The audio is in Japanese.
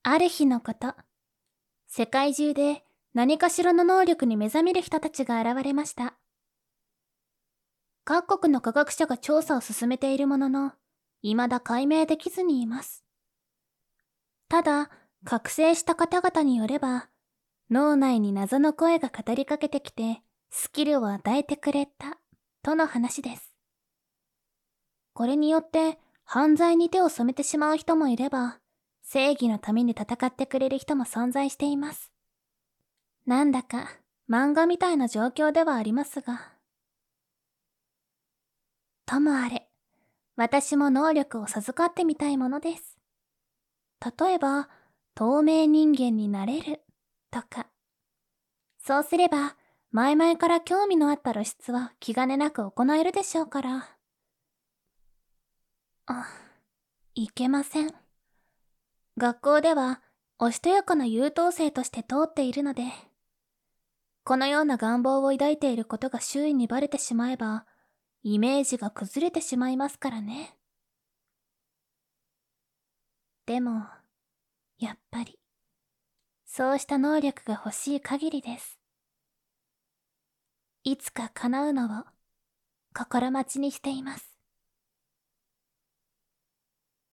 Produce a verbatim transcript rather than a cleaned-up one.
ある日のこと、世界中で何かしらの能力に目覚める人たちが現れました。各国の科学者が調査を進めているものの、未だ解明できずにいます。ただ、覚醒した方々によれば、脳内に謎の声が語りかけてきて、スキルを与えてくれた、との話です。これによって、犯罪に手を染めてしまう人もいれば、正義のために戦ってくれる人も存在しています。なんだか、漫画みたいな状況ではありますが。ともあれ、私も能力を授かってみたいものです。例えば、透明人間になれる、とか。そうすれば、前々から興味のあった露出は気兼ねなく行えるでしょうから。あ、いけません。学校では、おしとやかな優等生として通っているので、このような願望を抱いていることが周囲にバレてしまえば、イメージが崩れてしまいますからね。でも、やっぱり、そうした能力が欲しい限りです。いつか叶うのを心待ちにしています。